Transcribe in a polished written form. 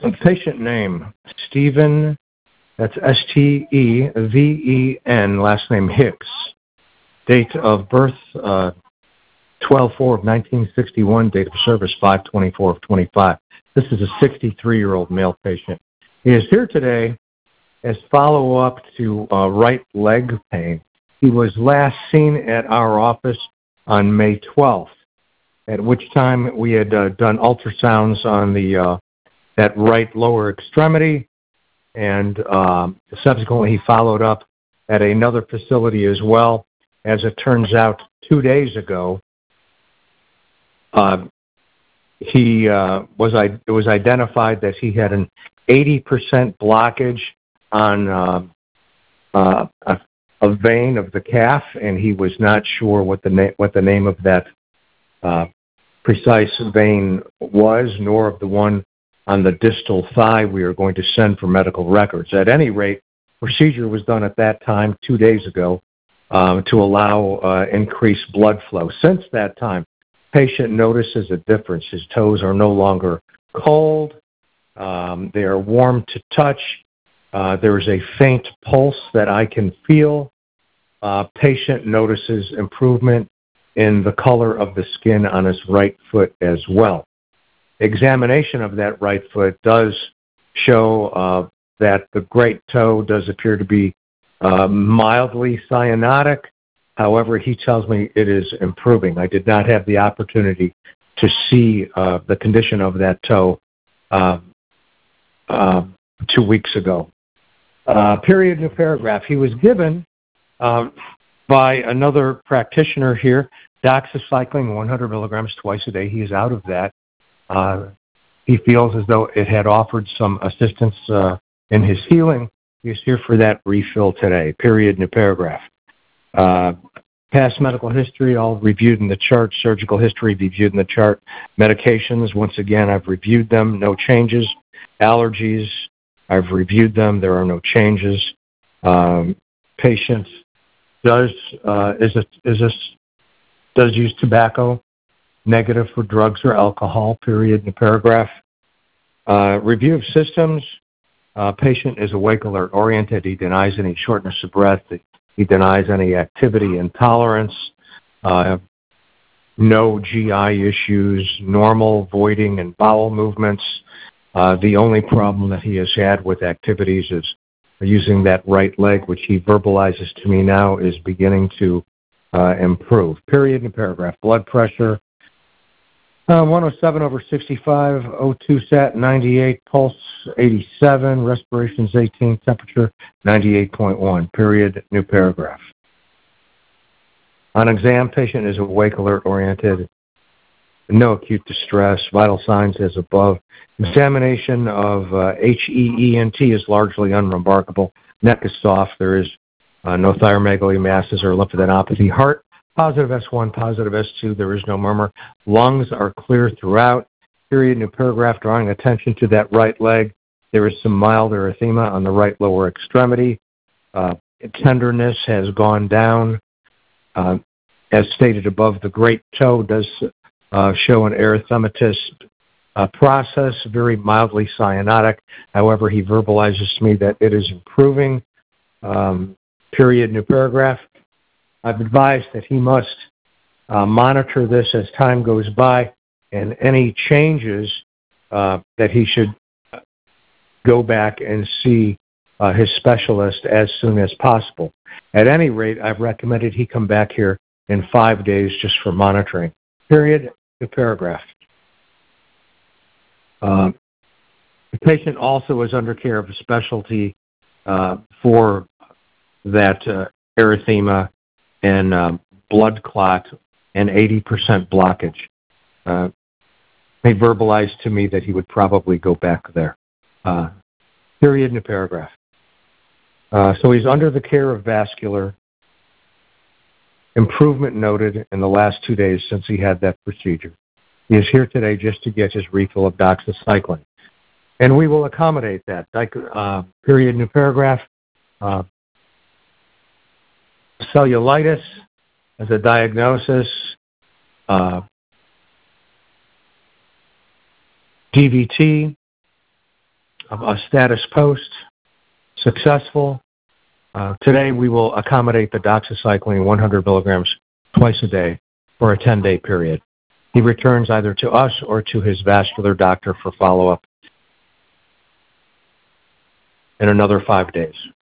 Patient name, Stephen, that's Steven, last name Hicks. Date of birth, 12/4/1961, date of service 5/24/25. This is a 63-year-old male patient. He is here today as follow-up to right leg pain. He was last seen at our office on May 12th, at which time we had done ultrasounds on that right lower extremity, and subsequently he followed up at another facility as well. As it turns out, 2 days ago, it was identified that he had an 80% blockage on a vein of the calf, and he was not sure what the name of that precise vein was, nor of the one on the distal thigh we are going to send for medical records. At any rate, procedure was done at that time 2 days ago to allow increased blood flow. Since that time, patient notices a difference. His toes are no longer cold. They are warm to touch. There is a faint pulse that I can feel. Patient notices improvement in the color of the skin on his right foot as well. Examination of that right foot does show that the great toe does appear to be mildly cyanotic. However, he tells me it is improving. I did not have the opportunity to see the condition of that toe 2 weeks ago. Period, new paragraph. He was given by another practitioner here doxycycline 100 milligrams twice a day. He is out of that. He feels as though it had offered some assistance in his healing. He is here for that refill today. Period, new paragraph. Past medical history, all reviewed in the chart. Surgical history, reviewed in the chart. Medications, once again, I've reviewed them. No changes. Allergies, I've reviewed them. There are no changes. Patient does use tobacco. Negative for drugs or alcohol. Period, new paragraph. Review of systems. Patient is awake, alert, oriented. He denies any shortness of breath. He denies any activity intolerance. No GI issues. Normal voiding and bowel movements. The only problem that he has had with activities is using that right leg, which he verbalizes to me now is beginning to improve. Period, new paragraph. Blood pressure. 107/65, O2 sat 98, pulse 87, respirations 18, temperature 98.1. Period, new paragraph. On exam, patient is awake, alert, oriented, no acute distress, vital signs as above. Examination of HEENT is largely unremarkable. Neck is soft. There is no thyromegaly masses or lymphadenopathy. Heart, positive S1, positive S2. There is no murmur. Lungs are clear throughout. Period, new paragraph. Drawing attention to that right leg. There is some mild erythema on the right lower extremity. Tenderness has gone down. As stated above, the great toe does show an erythematous process, very mildly cyanotic. However, he verbalizes to me that it is improving. Period, new paragraph. I've advised that he must monitor this as time goes by, and any changes that he should go back and see his specialist as soon as possible. At any rate, I've recommended he come back here in 5 days just for monitoring. Period, new paragraph. The patient also is under care of a specialty for that erythema and blood clot and 80% blockage. He verbalized to me that he would probably go back there. Period, new paragraph. So he's under the care of vascular. Improvement noted in the last 2 days since he had that procedure. He is here today just to get his refill of doxycycline. And we will accommodate that. Period, new paragraph. Cellulitis as a diagnosis. DVT. a status post, successful. Today we will accommodate the doxycycline 100 milligrams twice a day for a 10-day period. He returns either to us or to his vascular doctor for follow-up in another 5 days.